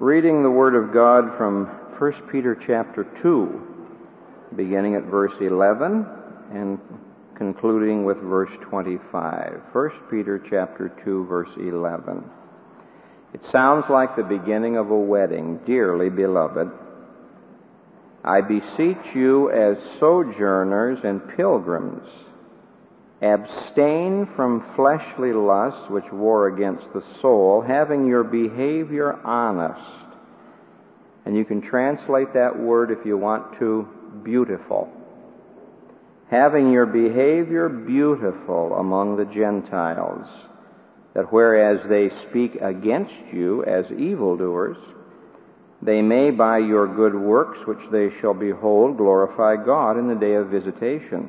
Reading the Word of God from 1 Peter chapter 2, beginning at verse 11 and concluding with verse 25. 1 Peter chapter 2, verse 11. It sounds like the beginning of a wedding. Dearly beloved, I beseech you as sojourners and pilgrims, abstain from fleshly lusts which war against the soul, having your behavior honest. And you can translate that word, if you want to, beautiful. Having your behavior beautiful among the Gentiles, that whereas they speak against you as evildoers, they may by your good works which they shall behold glorify God in the day of visitation.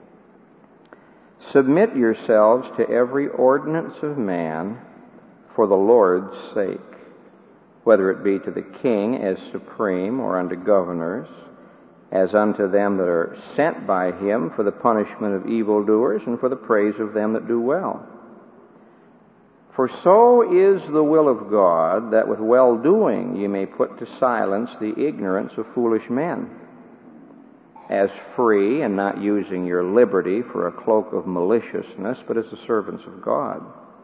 Submit yourselves to every ordinance of man for the Lord's sake, whether it be to the king as supreme or unto governors, as unto them that are sent by him for the punishment of evildoers and for the praise of them that do well. For so is the will of God, that with well-doing ye may put to silence the ignorance of foolish men, as free and not using your liberty for a cloak of maliciousness, but as the servants of God.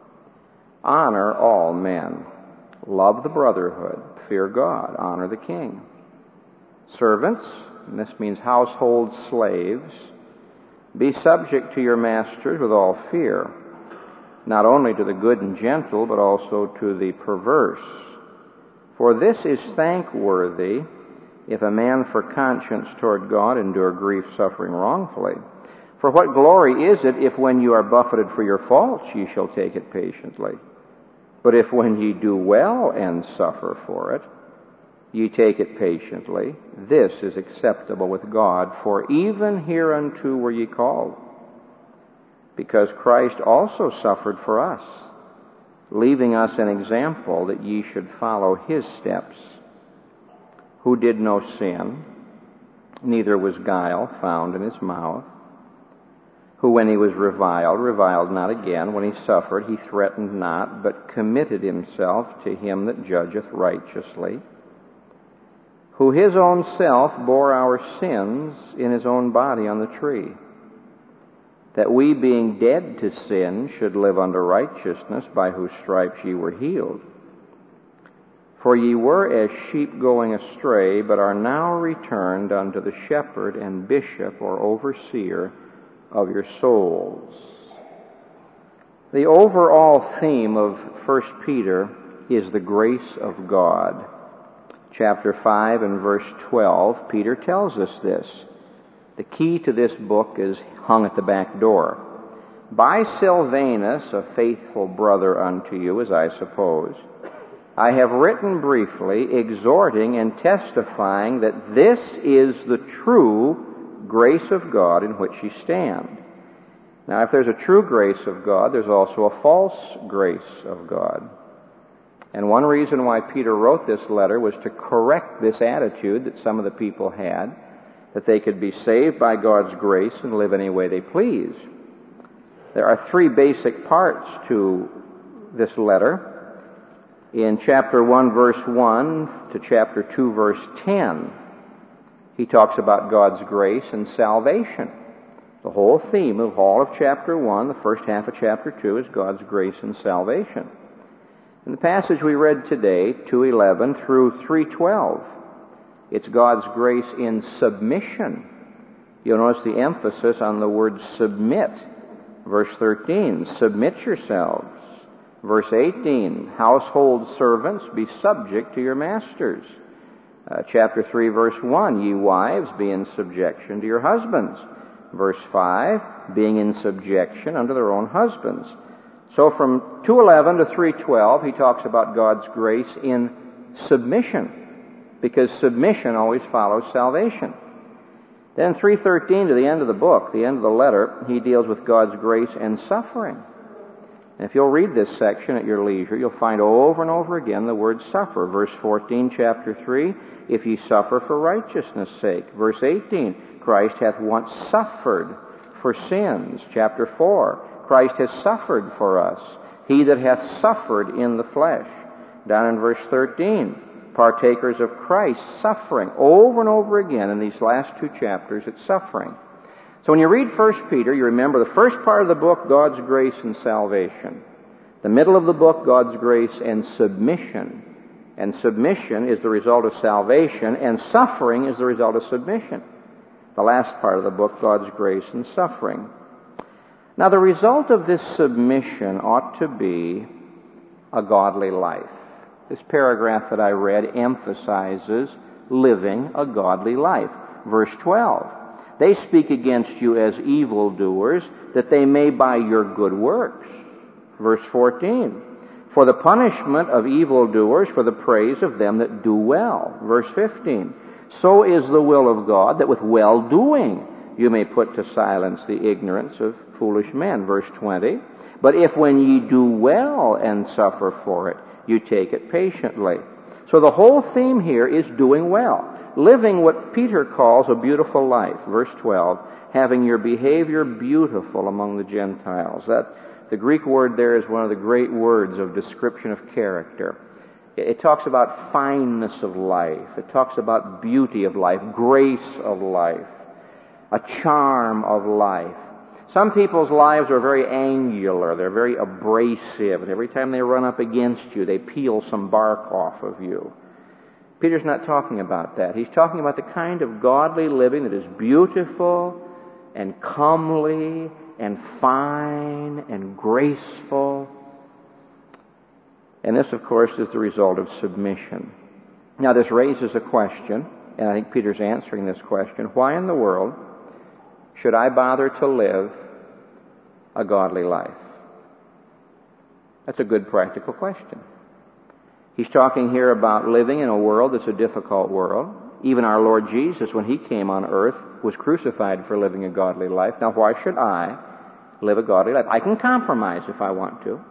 Honor all men. Love the brotherhood. Fear God. Honor the king. Servants, and this means household slaves, be subject to your masters with all fear, not only to the good and gentle, but also to the perverse. For this is thankworthy, if a man for conscience toward God endure grief suffering wrongfully. For what glory is it if when you are buffeted for your faults ye shall take it patiently? But if when ye do well and suffer for it, ye take it patiently, this is acceptable with God, for even hereunto were ye called. Because Christ also suffered for us, leaving us an example that ye should follow his steps, who did no sin, neither was guile found in his mouth, who when he was reviled not again. When he suffered, he threatened not, but committed himself to him that judgeth righteously, who his own self bore our sins in his own body on the tree, that we, being dead to sin, should live unto righteousness, by whose stripes ye were healed. For ye were as sheep going astray, but are now returned unto the shepherd and bishop or overseer of your souls. The overall theme of 1 Peter is the grace of God. Chapter 5 and verse 12, Peter tells us this. The key to this book is hung at the back door. By Silvanus, a faithful brother unto you, as I suppose, I have written briefly, exhorting and testifying that this is the true grace of God in which ye stand. Now, if there's a true grace of God, there's also a false grace of God. And one reason why Peter wrote this letter was to correct this attitude that some of the people had, that they could be saved by God's grace and live any way they please. There are three basic parts to this letter. In chapter 1, verse 1 to chapter 2, verse 10, he talks about God's grace and salvation. The whole theme of all of chapter 1, the first half of chapter 2, is God's grace and salvation. In the passage we read today, 2:11 through 3:12, it's God's grace in submission. You'll notice the emphasis on the word submit. Verse 13, submit yourselves. Verse 18, household servants, be subject to your masters. Chapter 3, verse 1, ye wives, be in subjection to your husbands. Verse 5, being in subjection unto their own husbands. So from 2:11 to 3:12, he talks about God's grace in submission, because submission always follows salvation. Then 3:13 to the end of the book, the end of the letter, he deals with God's grace and suffering. And if you'll read this section at your leisure, you'll find over and over again the word suffer. Verse 14, chapter 3, if ye suffer for righteousness' sake. Verse 18, Christ hath once suffered for sins. Chapter 4, Christ has suffered for us. He that hath suffered in the flesh. Down in verse 13, partakers of Christ's suffering. Over and over again in these last two chapters, it's suffering. So when you read 1 Peter, you remember the first part of the book, God's grace and salvation. The middle of the book, God's grace and submission. And submission is the result of salvation, and suffering is the result of submission. The last part of the book, God's grace and suffering. Now, the result of this submission ought to be a godly life. This paragraph that I read emphasizes living a godly life. Verse 12, they speak against you as evildoers, that they may by your good works. Verse 14, for the punishment of evildoers, for the praise of them that do well. Verse 15, so is the will of God, that with well-doing you may put to silence the ignorance of foolish men. Verse 20, but if when ye do well and suffer for it, you take it patiently. So the whole theme here is doing well. Living what Peter calls a beautiful life. Verse 12, having your behavior beautiful among the Gentiles. The Greek word there is one of the great words of description of character. It talks about fineness of life. It talks about beauty of life, grace of life, a charm of life. Some people's lives are very angular. They're very abrasive. And every time they run up against you, they peel some bark off of you. Peter's not talking about that. He's talking about the kind of godly living that is beautiful and comely and fine and graceful. And this, of course, is the result of submission. Now, this raises a question, and I think Peter's answering this question. Why in the world should I bother to live a godly life? That's a good practical question. He's talking here about living in a world that's a difficult world. Even our Lord Jesus, when He came on earth, was crucified for living a godly life. Now, why should I live a godly life? I can compromise if I want to.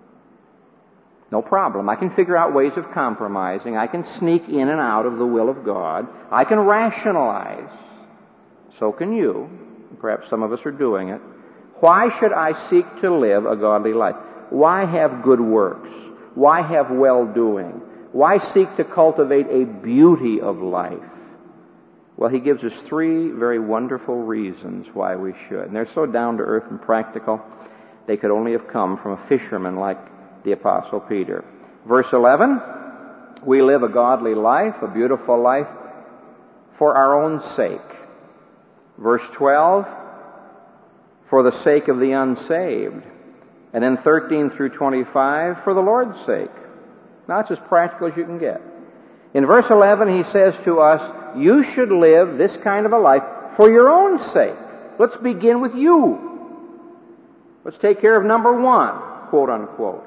No problem. I can figure out ways of compromising. I can sneak in and out of the will of God. I can rationalize. So can you. Perhaps some of us are doing it. Why should I seek to live a godly life? Why have good works? Why have well-doing? Why seek to cultivate a beauty of life? Well, he gives us three very wonderful reasons why we should. And they're so down to earth and practical, they could only have come from a fisherman like the Apostle Peter. Verse 11, we live a godly life, a beautiful life, for our own sake. Verse 12, for the sake of the unsaved. And then 13 through 25, for the Lord's sake. Now, it's as practical as you can get. In verse 11, he says to us, you should live this kind of a life for your own sake. Let's begin with you. Let's take care of number one, quote unquote.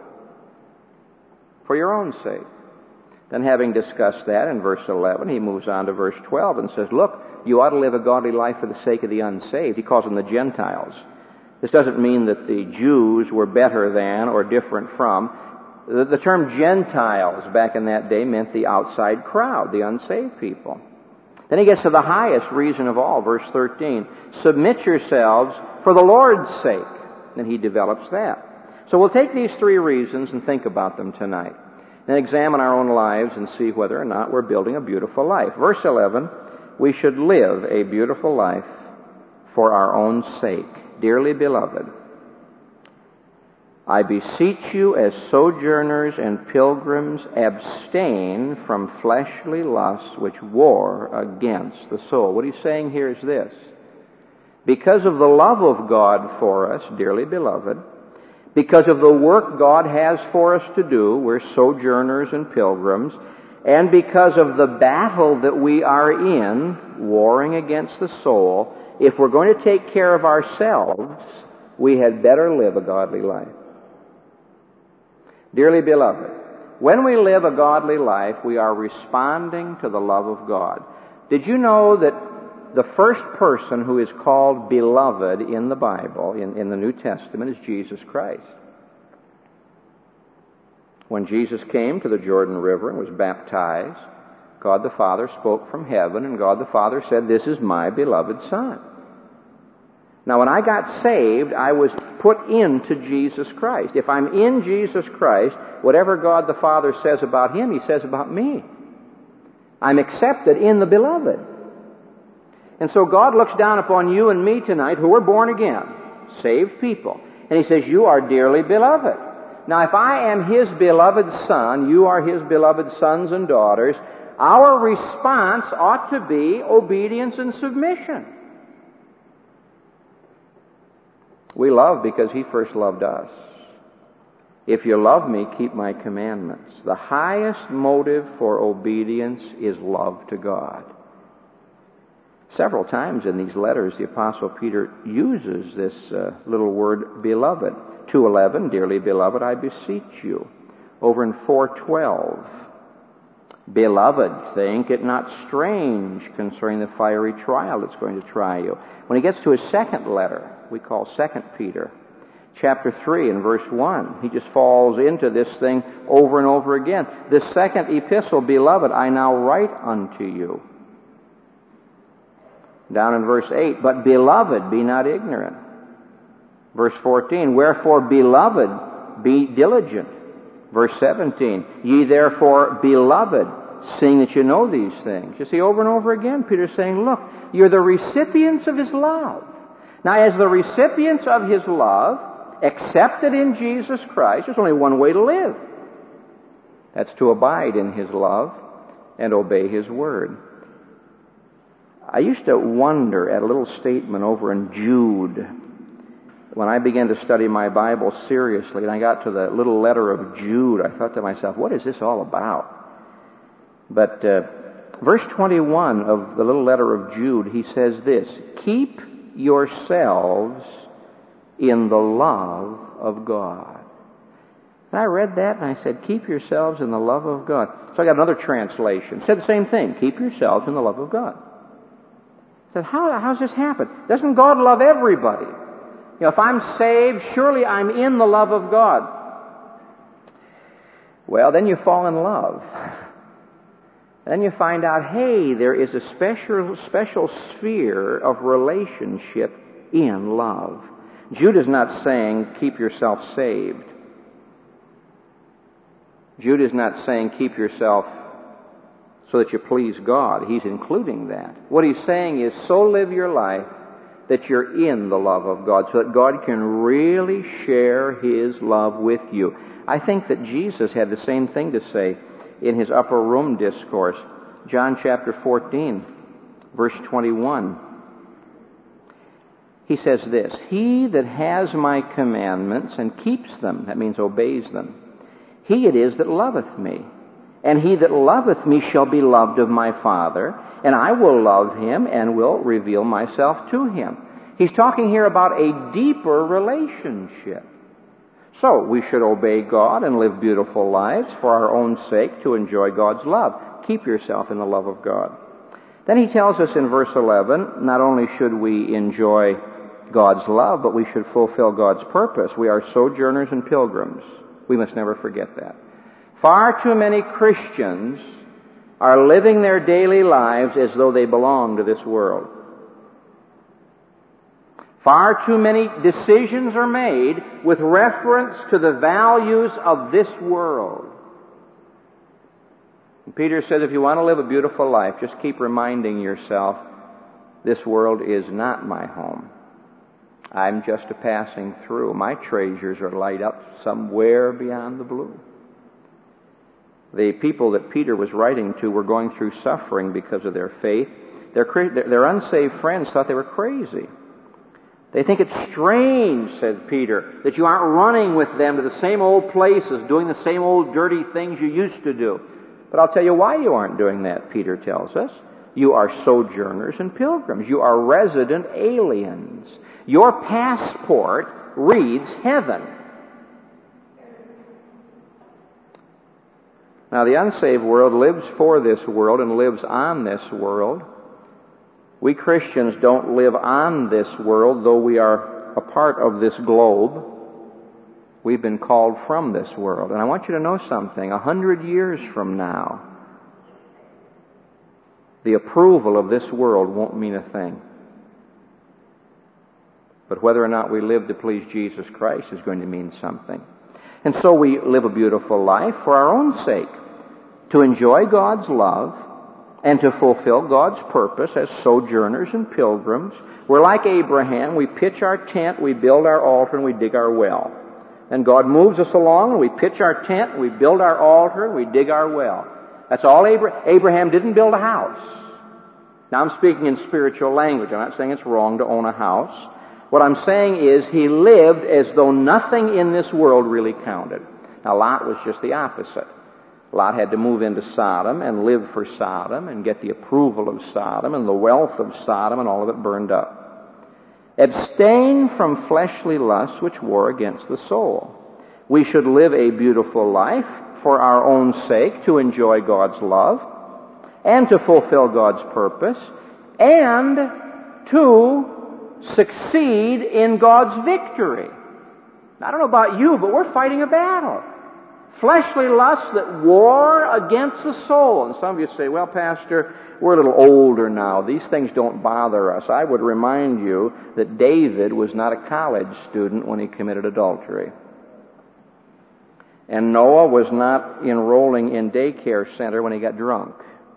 For your own sake. Then having discussed that in verse 11, he moves on to verse 12 and says, look, you ought to live a godly life for the sake of the unsaved. He calls them the Gentiles. This doesn't mean that the Jews were better than or different from. The term Gentiles back in that day meant the outside crowd, the unsaved people. Then he gets to the highest reason of all, verse 13. Submit yourselves for the Lord's sake. And he develops that. So we'll take these three reasons and think about them tonight. Then examine our own lives and see whether or not we're building a beautiful life. Verse 11, we should live a beautiful life for our own sake. Dearly beloved, I beseech you as sojourners and pilgrims, abstain from fleshly lusts which war against the soul. What he's saying here is this. Because of the love of God for us, dearly beloved, because of the work God has for us to do, we're sojourners and pilgrims, and because of the battle that we are in, warring against the soul, if we're going to take care of ourselves, we had better live a godly life. Dearly beloved, when we live a godly life, we are responding to the love of God. Did you know that the first person who is called beloved in the Bible, in the New Testament, is Jesus Christ? When Jesus came to the Jordan River and was baptized, God the Father spoke from heaven, and God the Father said, this is my beloved Son. Now, when I got saved, I was put into Jesus Christ. If I'm in Jesus Christ, whatever God the Father says about Him, He says about me. I'm accepted in the Beloved. And so God looks down upon you and me tonight who are born again, saved people. And He says, you are dearly beloved. Now, if I am His beloved son, you are His beloved sons and daughters, our response ought to be obedience and submission. We love because He first loved us. If you love me, keep my commandments. The highest motive for obedience is love to God. Several times in these letters, the Apostle Peter uses this little word, beloved. 2:11, dearly beloved, I beseech you. Over in 4:12, beloved, think it not strange concerning the fiery trial that's going to try you. When he gets to his second letter, we call 2 Peter, chapter 3 and verse 1, he just falls into this thing over and over again. This second epistle, beloved, I now write unto you. Down in verse 8, but beloved, be not ignorant. Verse 14, wherefore, beloved, be diligent. Verse 17, ye therefore, beloved, seeing that you know these things. You see, over and over again, Peter's saying, look, you're the recipients of His love. Now, as the recipients of His love, accepted in Jesus Christ, there's only one way to live. That's to abide in His love and obey His word. I used to wonder at a little statement over in Jude. When I began to study my Bible seriously, and I got to the little letter of Jude, I thought to myself, what is this all about? But verse 21 of the little letter of Jude, he says this, keep yourselves in the love of God. And I read that and I said, keep yourselves in the love of God. So I got another translation. It said the same thing, keep yourselves in the love of God. I said, how's this happen? Doesn't God love everybody? You know, if I'm saved, surely I'm in the love of God. Well, then you fall in love. Then you find out, hey, there is a special sphere of relationship in love. Jude is not saying, keep yourself saved. Jude is not saying, keep yourself so that you please God. He's including that. What he's saying is, so live your life that you're in the love of God, so that God can really share His love with you. I think that Jesus had the same thing to say in His upper room discourse. John chapter 14, verse 21. He says this, he that has my commandments and keeps them, that means obeys them, he it is that loveth me. And he that loveth me shall be loved of my Father, and I will love him and will reveal myself to him. He's talking here about a deeper relationship. So we should obey God and live beautiful lives for our own sake to enjoy God's love. Keep yourself in the love of God. Then he tells us in verse 11, not only should we enjoy God's love, but we should fulfill God's purpose. We are sojourners and pilgrims. We must never forget that. Far too many Christians are living their daily lives as though they belong to this world. Far too many decisions are made with reference to the values of this world. And Peter says, if you want to live a beautiful life, just keep reminding yourself, this world is not my home. I'm just a passing through. My treasures are laid up somewhere beyond the blue. The people that Peter was writing to were going through suffering because of their faith. Their unsaved friends thought they were crazy. They think it's strange, said Peter, that you aren't running with them to the same old places, doing the same old dirty things you used to do. But I'll tell you why you aren't doing that, Peter tells us. You are sojourners and pilgrims. You are resident aliens. Your passport reads heaven. Now, the unsaved world lives for this world and lives on this world. We Christians don't live on this world, though we are a part of this globe. We've been called from this world. And I want you to know something. 100 years from now, the approval of this world won't mean a thing. But whether or not we live to please Jesus Christ is going to mean something. And so we live a beautiful life for our own sake, to enjoy God's love and to fulfill God's purpose as sojourners and pilgrims. We're like Abraham. We pitch our tent, we build our altar, and we dig our well. And God moves us along, and we pitch our tent, we build our altar, and we dig our well. That's all Abraham didn't build a house. Now I'm speaking in spiritual language. I'm not saying it's wrong to own a house. What I'm saying is he lived as though nothing in this world really counted. Now Lot was just the opposite. Lot had to move into Sodom and live for Sodom and get the approval of Sodom and the wealth of Sodom, and all of it burned up. Abstain from fleshly lusts which war against the soul. We should live a beautiful life for our own sake, to enjoy God's love, and to fulfill God's purpose, and to succeed in God's victory. Now, I don't know about you, but we're fighting a battle. Fleshly lusts that war against the soul. And some of you say, well, Pastor, we're a little older now. These things don't bother us. I would remind you that David was not a college student when he committed adultery. And Noah was not enrolling in daycare center when he got drunk.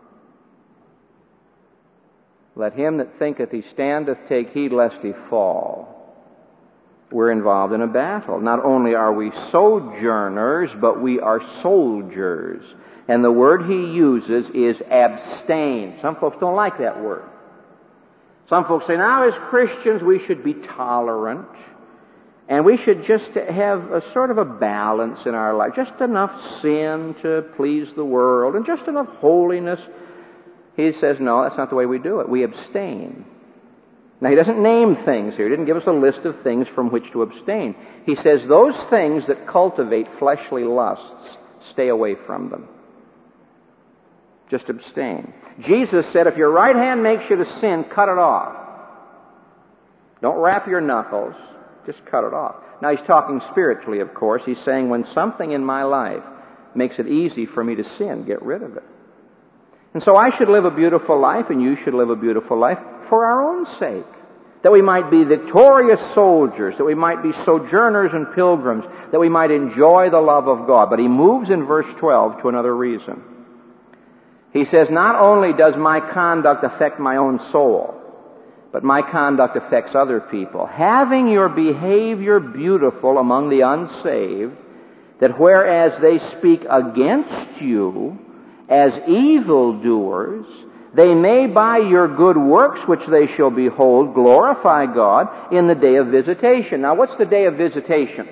Let him that thinketh he standeth take heed lest he fall. We're involved in a battle. Not only are we sojourners, but we are soldiers. And the word he uses is abstain. Some folks don't like that word. Some folks say, now as Christians we should be tolerant. And we should just have a sort of a balance in our life. Just enough sin to please the world and just enough holiness. He says, no, that's not the way we do it. We abstain. Now, he doesn't name things here. He didn't give us a list of things from which to abstain. He says those things that cultivate fleshly lusts, stay away from them. Just abstain. Jesus said, if your right hand makes you to sin, cut it off. Don't wrap your knuckles. Just cut it off. Now, he's talking spiritually, of course. He's saying when something in my life makes it easy for me to sin, get rid of it. And so I should live a beautiful life, and you should live a beautiful life for our own sake. That we might be victorious soldiers, that we might be sojourners and pilgrims, that we might enjoy the love of God. But he moves in verse 12 to another reason. He says, not only does my conduct affect my own soul, but my conduct affects other people. Having your behavior beautiful among the unsaved, that whereas they speak against you as evildoers, they may by your good works which they shall behold glorify God in the day of visitation. Now, what's the day of visitation?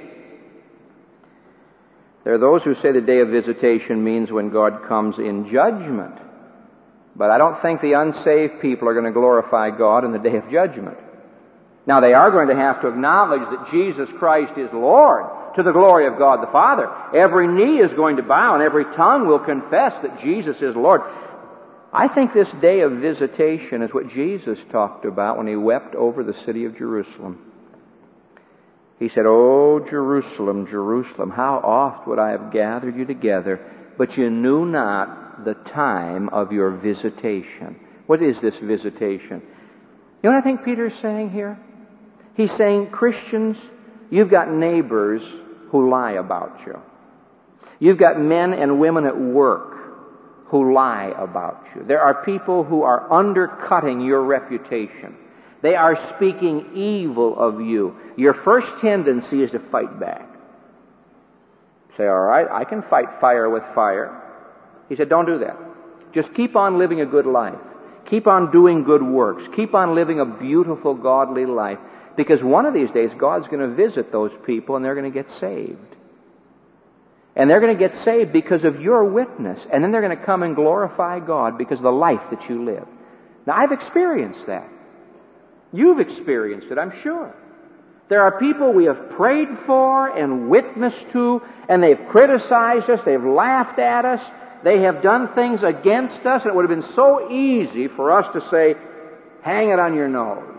There are those who say the day of visitation means when God comes in judgment. But I don't think the unsaved people are going to glorify God in the day of judgment. Now, they are going to have to acknowledge that Jesus Christ is Lord to the glory of God the Father. Every knee is going to bow and every tongue will confess that Jesus is Lord. I think this day of visitation is what Jesus talked about when he wept over the city of Jerusalem. He said, "Oh, Jerusalem, Jerusalem, how oft would I have gathered you together, but you knew not the time of your visitation." What is this visitation? You know what I think Peter's saying here? He's saying, Christians, you've got neighbors who lie about you. You've got men and women at work who lie about you. There are people who are undercutting your reputation. They are speaking evil of you. Your first tendency is to fight back. Say, all right, I can fight fire with fire. He said, don't do that. Just keep on living a good life. Keep on doing good works. Keep on living a beautiful, godly life. Because one of these days, God's going to visit those people and they're going to get saved. And they're going to get saved because of your witness. And then they're going to come and glorify God because of the life that you live. Now, I've experienced that. You've experienced it, I'm sure. There are people we have prayed for and witnessed to, and they've criticized us, they've laughed at us, they have done things against us, and it would have been so easy for us to say, hang it on your nose.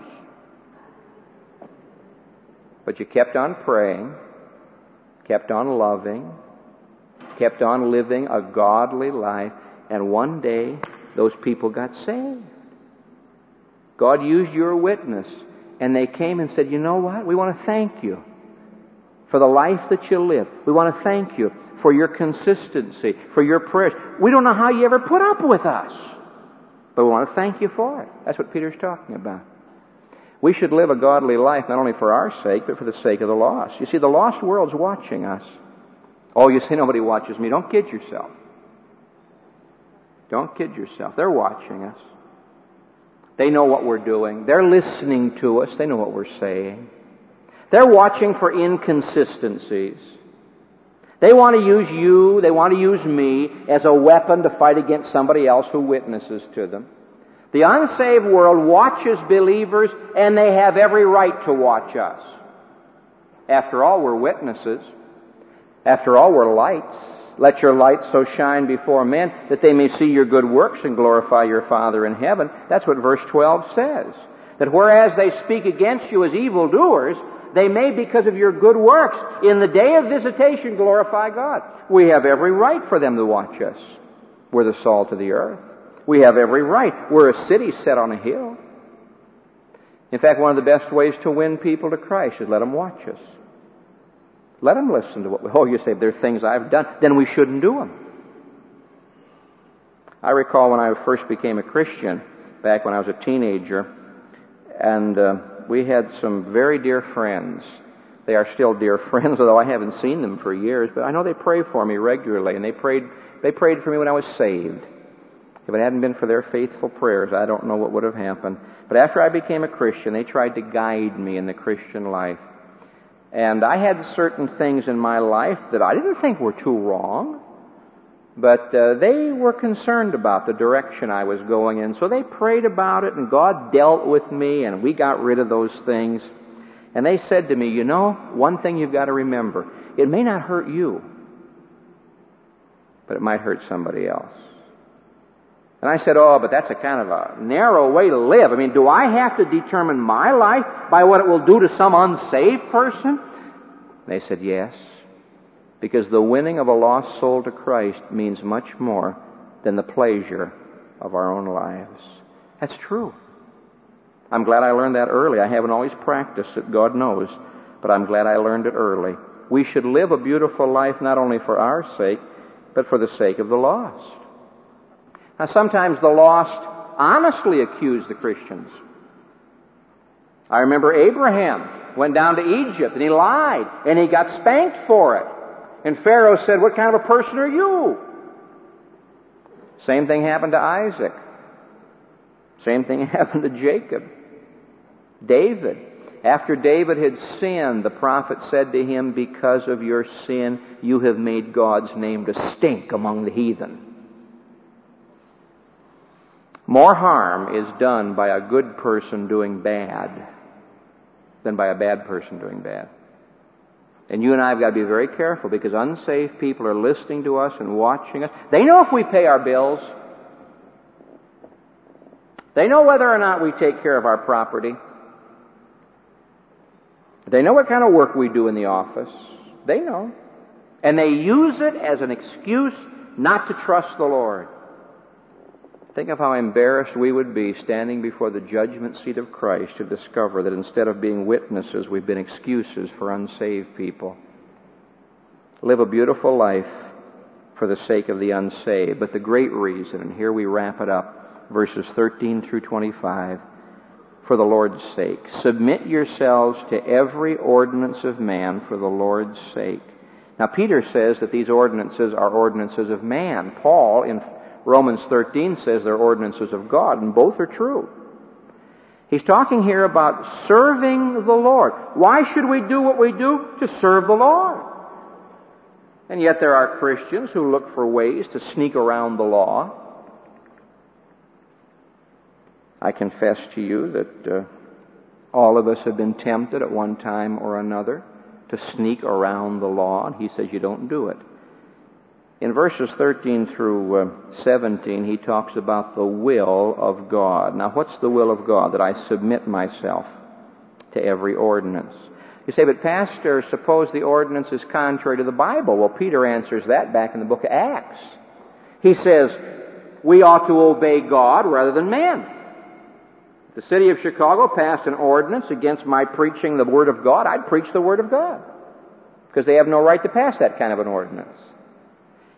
But you kept on praying, kept on loving, kept on living a godly life, and one day those people got saved. God used your witness, and they came and said, you know what? We want to thank you for the life that you live. We want to thank you for your consistency, for your prayers. We don't know how you ever put up with us. But we want to thank you for it. That's what Peter's talking about. We should live a godly life not only for our sake, but for the sake of the lost. You see, the lost world's watching us. Oh, you say nobody watches me. Don't kid yourself. Don't kid yourself. They're watching us. They know what we're doing. They're listening to us. They know what we're saying. They're watching for inconsistencies. They want to use you, they want to use me as a weapon to fight against somebody else who witnesses to them. The unsaved world watches believers, and they have every right to watch us. After all, we're witnesses. After all, we're lights. Let your light so shine before men that they may see your good works and glorify your Father in heaven. That's what verse 12 says. That whereas they speak against you as evildoers, they may, because of your good works, in the day of visitation, glorify God. We have every right for them to watch us. We're the salt of the earth. We have every right. We're a city set on a hill. In fact, one of the best ways to win people to Christ is let them watch us. Let them listen to what we... Oh, you say, there are things I've done, then we shouldn't do them. I recall when I first became a Christian, back when I was a teenager, and we had some very dear friends. They are still dear friends, although I haven't seen them for years, but I know they pray for me regularly, and they prayed for me when I was saved. If it hadn't been for their faithful prayers, I don't know what would have happened. But after I became a Christian, they tried to guide me in the Christian life. And I had certain things in my life that I didn't think were too wrong, but they were concerned about the direction I was going in. So they prayed about it, and God dealt with me, and we got rid of those things. And they said to me, you know, one thing you've got to remember, it may not hurt you, but it might hurt somebody else. And I said, oh, but that's a kind of a narrow way to live. I mean, do I have to determine my life by what it will do to some unsaved person? They said, yes, because the winning of a lost soul to Christ means much more than the pleasure of our own lives. That's true. I'm glad I learned that early. I haven't always practiced it, God knows, but I'm glad I learned it early. We should live a beautiful life not only for our sake, but for the sake of the lost. Now, sometimes the lost honestly accuse the Christians. I remember Abraham went down to Egypt, and he lied, and he got spanked for it. And Pharaoh said, what kind of a person are you? Same thing happened to Isaac. Same thing happened to Jacob. David. After David had sinned, the prophet said to him, because of your sin, you have made God's name to stink among the heathen. More harm is done by a good person doing bad than by a bad person doing bad. And you and I have got to be very careful, because unsaved people are listening to us and watching us. They know if we pay our bills. They know whether or not we take care of our property. They know what kind of work we do in the office. They know. And they use it as an excuse not to trust the Lord. Think of how embarrassed we would be standing before the judgment seat of Christ to discover that instead of being witnesses, we've been excuses for unsaved people. Live a beautiful life for the sake of the unsaved. But the great reason, and here we wrap it up, verses 13 through 25, for the Lord's sake. Submit yourselves to every ordinance of man for the Lord's sake. Now, Peter says that these ordinances are ordinances of man. Paul, in Romans 13, says they're ordinances of God, and both are true. He's talking here about serving the Lord. Why should we do what we do? To serve the Lord. And yet there are Christians who look for ways to sneak around the law. I confess to you that all of us have been tempted at one time or another to sneak around the law, and he says you don't do it. In verses 13 through 17, he talks about the will of God. Now, what's the will of God? That I submit myself to every ordinance. You say, but Pastor, suppose the ordinance is contrary to the Bible. Well, Peter answers that back in the book of Acts. He says, we ought to obey God rather than men. If the city of Chicago passed an ordinance against my preaching the Word of God, I'd preach the Word of God, because they have no right to pass that kind of an ordinance.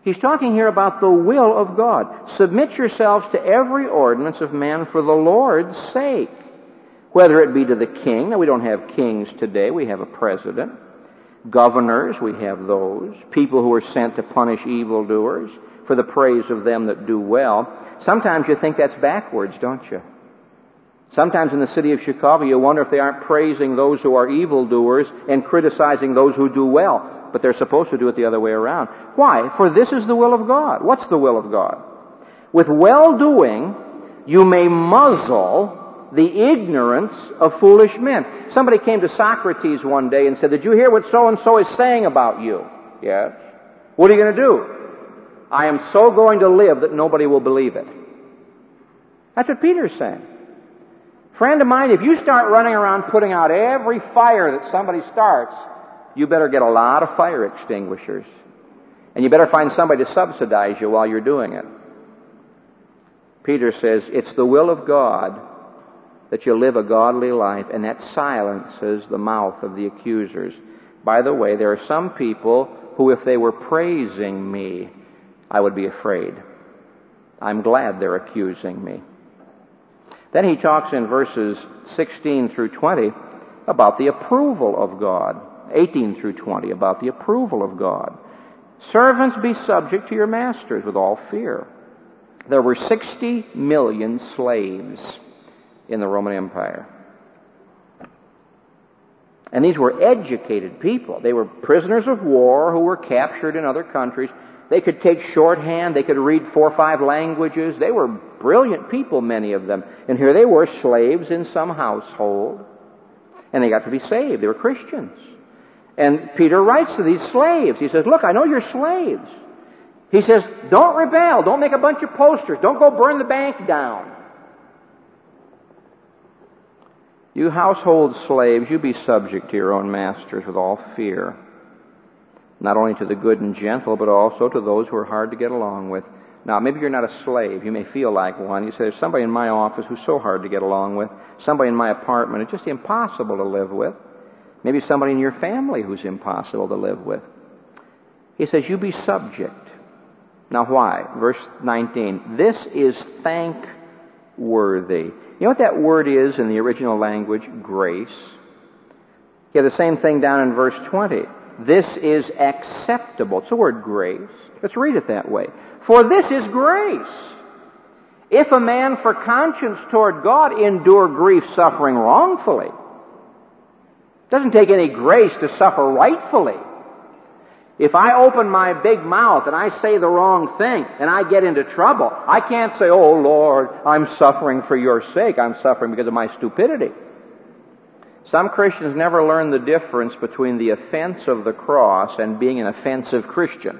He's talking here about the will of God. Submit yourselves to every ordinance of man for the Lord's sake, whether it be to the king. Now, we don't have kings today. We have a president. Governors, we have those. People who are sent to punish evildoers for the praise of them that do well. Sometimes you think that's backwards, don't you? Sometimes in the city of Chicago, you wonder if they aren't praising those who are evildoers and criticizing those who do well. But they're supposed to do it the other way around. Why? For this is the will of God. What's the will of God? With well-doing, you may muzzle the ignorance of foolish men. Somebody came to Socrates one day and said, "Did you hear what so-and-so is saying about you?" "Yes." "What are you going to do?" "I am so going to live that nobody will believe it." That's what Peter's saying. Friend of mine, if you start running around putting out every fire that somebody starts, you better get a lot of fire extinguishers. And you better find somebody to subsidize you while you're doing it. Peter says, it's the will of God that you live a godly life, and that silences the mouth of the accusers. By the way, there are some people who, if they were praising me, I would be afraid. I'm glad they're accusing me. Then he talks in verses 16 through 20 about the approval of God. 18 through 20, about the approval of God. Servants, be subject to your masters with all fear. There were 60 million slaves in the Roman Empire. And these were educated people. They were prisoners of war who were captured in other countries. They could take shorthand. They could read 4 or 5 languages. They were brilliant people, many of them. And here they were, slaves in some household. And they got to be saved. They were Christians. And Peter writes to these slaves. He says, look, I know you're slaves. He says, don't rebel. Don't make a bunch of posters. Don't go burn the bank down. You household slaves, you be subject to your own masters with all fear. Not only to the good and gentle, but also to those who are hard to get along with. Now, maybe you're not a slave. You may feel like one. You say, there's somebody in my office who's so hard to get along with. Somebody in my apartment, it's just impossible to live with. Maybe somebody in your family who's impossible to live with. He says, you be subject. Now why? Verse 19. This is thankworthy. You know what that word is in the original language? Grace. You have the same thing down in verse 20. This is acceptable. It's the word grace. Let's read it that way. For this is grace. If a man for conscience toward God endure grief suffering wrongfully, doesn't take any grace to suffer rightfully. If I open my big mouth and I say the wrong thing and I get into trouble, I can't say, oh Lord, I'm suffering for your sake. I'm suffering because of my stupidity. Some Christians never learn the difference between the offense of the cross and being an offensive Christian.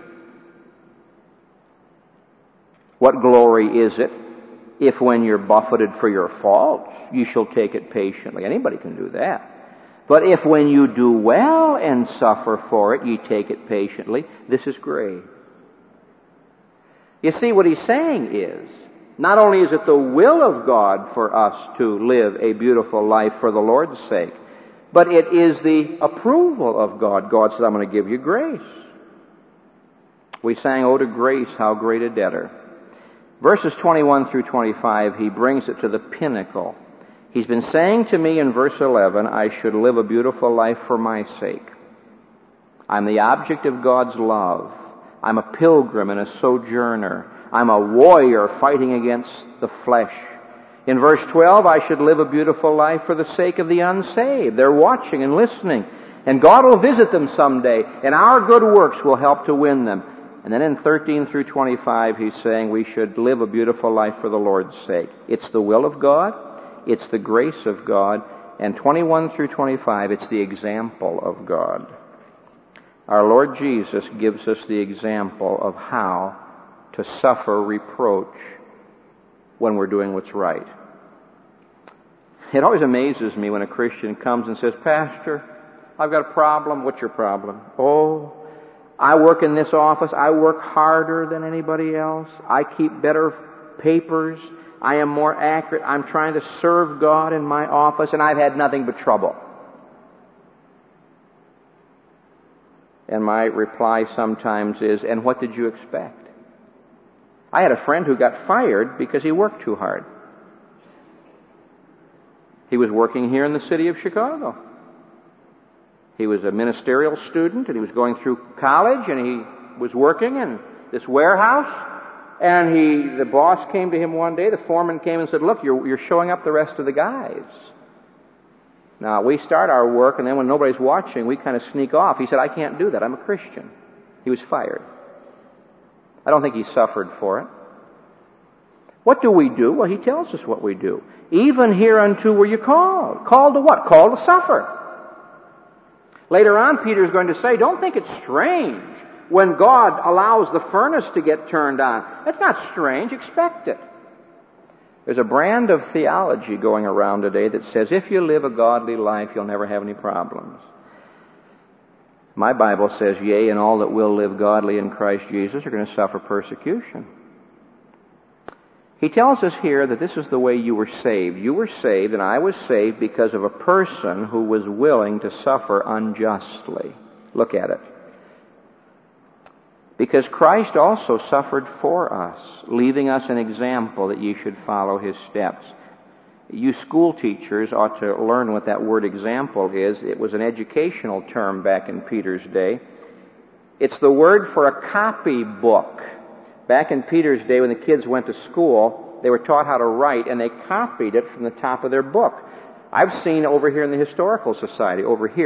What glory is it if when you're buffeted for your faults, you shall take it patiently? Anybody can do that. But if when you do well and suffer for it, you take it patiently, this is grace. You see, what he's saying is, not only is it the will of God for us to live a beautiful life for the Lord's sake, but it is the approval of God. God says, I'm going to give you grace. We sang, oh, to grace, how great a debtor. Verses 21 through 25, he brings it to the pinnacle. He's been saying to me in verse 11, I should live a beautiful life for my sake. I'm the object of God's love. I'm a pilgrim and a sojourner. I'm a warrior fighting against the flesh. In verse 12, I should live a beautiful life for the sake of the unsaved. They're watching and listening. And God will visit them someday, and our good works will help to win them. And then in 13 through 25, he's saying we should live a beautiful life for the Lord's sake. It's the will of God. It's the grace of God. And 21 through 25, it's the example of God. Our Lord Jesus gives us the example of how to suffer reproach when we're doing what's right. It always amazes me when a Christian comes and says, Pastor, I've got a problem. What's your problem? Oh, I work in this office. I work harder than anybody else. I keep better papers. I am more accurate. I'm trying to serve God in my office, and I've had nothing but trouble. And my reply sometimes is, and what did you expect? I had a friend who got fired because he worked too hard. He was working here in the city of Chicago. He was a ministerial student, and he was going through college, and he was working in this warehouse. And the boss came to him one day, the foreman came and said, look, you're showing up the rest of the guys. Now, we start our work, and then when nobody's watching, we kind of sneak off. He said, I can't do that. I'm a Christian. He was fired. I don't think he suffered for it. What do we do? Well, he tells us what we do. Even hereunto were you called. Called to what? Called to suffer. Later on, Peter is going to say, don't think it's strange when God allows the furnace to get turned on. That's not strange. Expect it. There's a brand of theology going around today that says if you live a godly life, you'll never have any problems. My Bible says, yea, and all that will live godly in Christ Jesus are going to suffer persecution. He tells us here that this is the way you were saved. You were saved, and I was saved because of a person who was willing to suffer unjustly. Look at it. Because Christ also suffered for us, leaving us an example that ye should follow his steps. You school teachers ought to learn what that word example is. It was an educational term back in Peter's day. It's the word for a copy book. Back in Peter's day, when the kids went to school, they were taught how to write, and they copied it from the top of their book. I've seen over here in the Historical Society,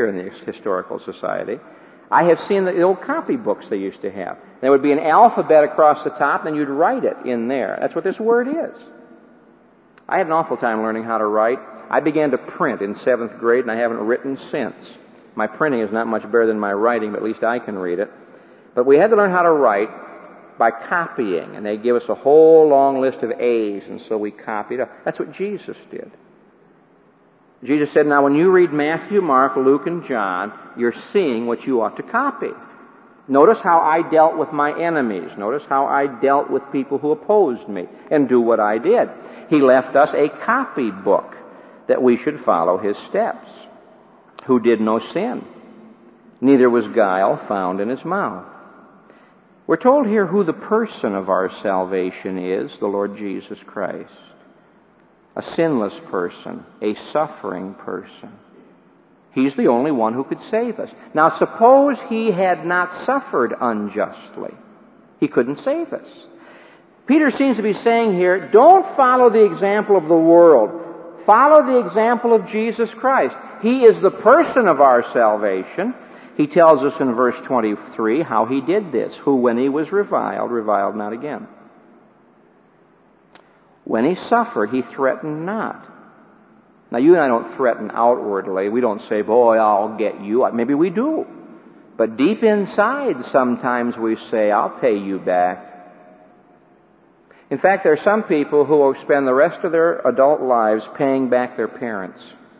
I have seen the old copy books they used to have. There would be an alphabet across the top, and you'd write it in there. That's what this word is. I had an awful time learning how to write. I began to print in 7th grade, and I haven't written since. My printing is not much better than my writing, but at least I can read it. But we had to learn how to write by copying, and they give us a whole long list of A's, and so we copied it. That's what Jesus did. Jesus said, now when you read Matthew, Mark, Luke, and John, you're seeing what you ought to copy. Notice how I dealt with my enemies. Notice how I dealt with people who opposed me, and do what I did. He left us a copy book that we should follow his steps. Who did no sin, neither was guile found in his mouth. We're told here who the person of our salvation is, the Lord Jesus Christ. A sinless person, a suffering person. He's the only one who could save us. Now suppose he had not suffered unjustly. He couldn't save us. Peter seems to be saying here, don't follow the example of the world. Follow the example of Jesus Christ. He is the person of our salvation. He tells us in verse 23 how he did this. Who, when he was reviled not again. When he suffered, he threatened not. Now, you and I don't threaten outwardly. We don't say, boy, I'll get you. Maybe we do. But deep inside, sometimes we say, I'll pay you back. In fact, there are some people who will spend the rest of their adult lives paying back their parents.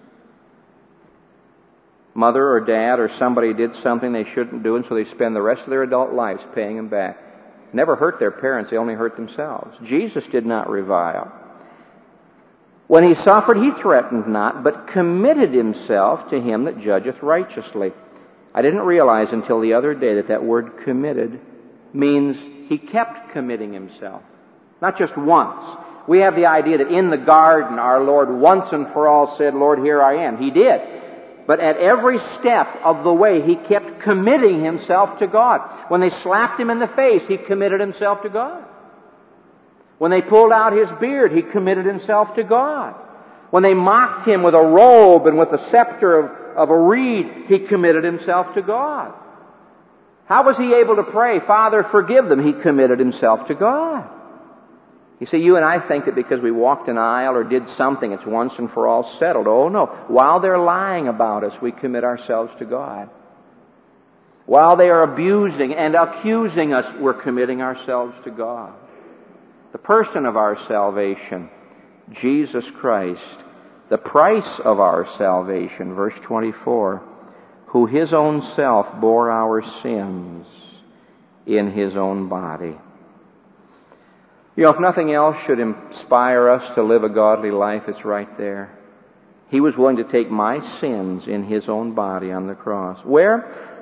Mother or dad or somebody did something they shouldn't do, and so they spend the rest of their adult lives paying them back. Never hurt their parents, they only hurt themselves. Jesus did not revile. When he suffered, he threatened not, but committed himself to him that judgeth righteously. I didn't realize until the other day that word committed means he kept committing himself. Not just once. We have the idea that in the garden our Lord once and for all said, Lord, here I am. He did. But at every step of the way, he kept committing himself to God. When they slapped him in the face, he committed himself to God. When they pulled out his beard, he committed himself to God. When they mocked him with a robe and with a scepter of a reed, he committed himself to God. How was he able to pray, Father, forgive them? He committed himself to God. You see, you and I think that because we walked an aisle or did something, it's once and for all settled. Oh, no. While they're lying about us, we commit ourselves to God. While they are abusing and accusing us, we're committing ourselves to God. The person of our salvation, Jesus Christ, the price of our salvation, verse 24, who his own self bore our sins in his own body. You know, if nothing else should inspire us to live a godly life, it's right there. He was willing to take my sins in his own body on the cross. Where?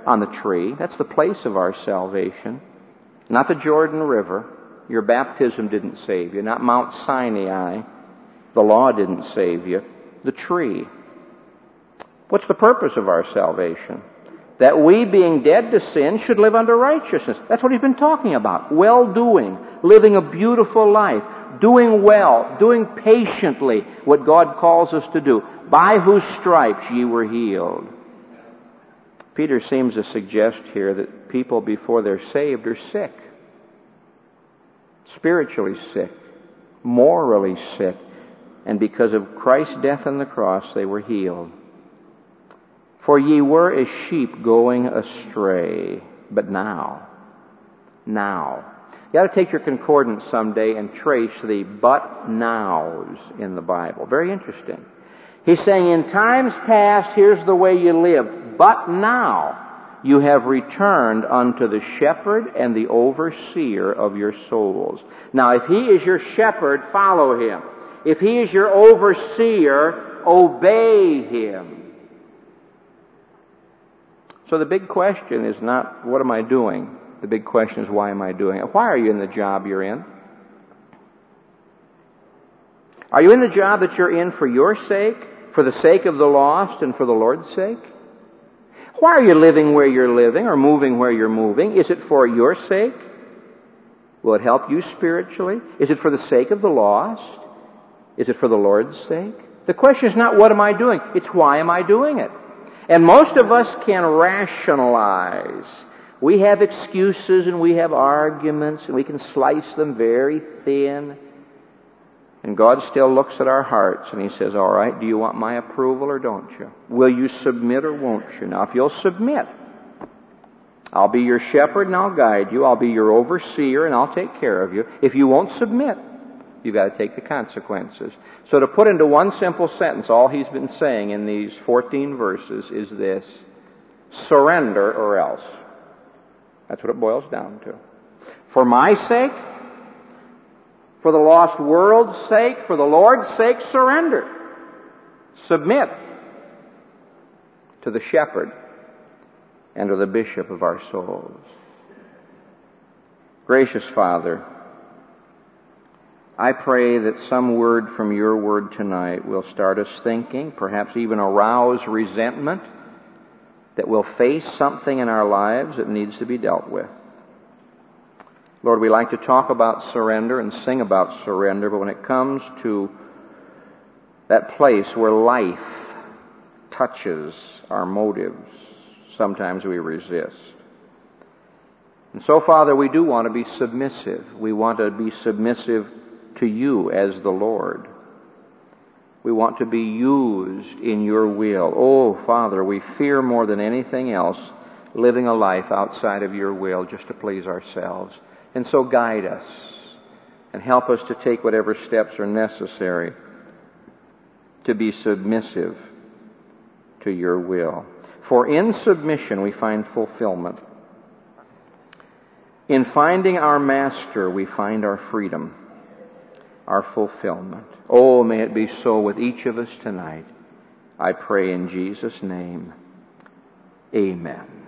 on the tree. That's the place of our salvation. Not the Jordan River. Your baptism didn't save you. Not Mount Sinai. The law didn't save you. The tree. What's the purpose of our salvation? That we, being dead to sin, should live unto righteousness. That's what he's been talking about. Well-doing, living a beautiful life, doing well, doing patiently what God calls us to do, by whose stripes ye were healed. Peter seems to suggest here that people before they're saved are sick. Spiritually sick, morally sick, and because of Christ's death on the cross, they were healed. For ye were as sheep going astray, but now. You ought to take your concordance someday and trace the but nows in the Bible. Very interesting. He's saying, in times past, here's the way you lived, but now you have returned unto the shepherd and the overseer of your souls. Now, if he is your shepherd, follow him. If he is your overseer, obey him. So the big question is not, what am I doing? The big question is, why am I doing it? Why are you in the job you're in? Are you in the job that you're in for your sake, for the sake of the lost, and for the Lord's sake? Why are you living where you're living or moving where you're moving? Is it for your sake? Will it help you spiritually? Is it for the sake of the lost? Is it for the Lord's sake? The question is not, what am I doing? It's, why am I doing it? And most of us can rationalize. We have excuses and we have arguments and we can slice them very thin. And God still looks at our hearts and He says, all right, do you want my approval or don't you? Will you submit or won't you? Now, if you'll submit, I'll be your shepherd and I'll guide you. I'll be your overseer and I'll take care of you. If you won't submit, you've got to take the consequences. So to put into one simple sentence, all he's been saying in these 14 verses is this: surrender or else. That's what it boils down to. For my sake, for the lost world's sake, for the Lord's sake, surrender. Submit to the shepherd and to the bishop of our souls. Gracious Father, I pray that some word from your word tonight will start us thinking, perhaps even arouse resentment, that we'll face something in our lives that needs to be dealt with. Lord, we like to talk about surrender and sing about surrender, but when it comes to that place where life touches our motives, sometimes we resist. And so, Father, we do want to be submissive. We want to be submissive to you as the Lord. We want to be used in your will. Oh, Father, we fear more than anything else living a life outside of your will just to please ourselves. And so guide us and help us to take whatever steps are necessary to be submissive to your will. For in submission we find fulfillment. In finding our Master we find our freedom, our fulfillment. Oh, may it be so with each of us tonight. I pray in Jesus' name. Amen.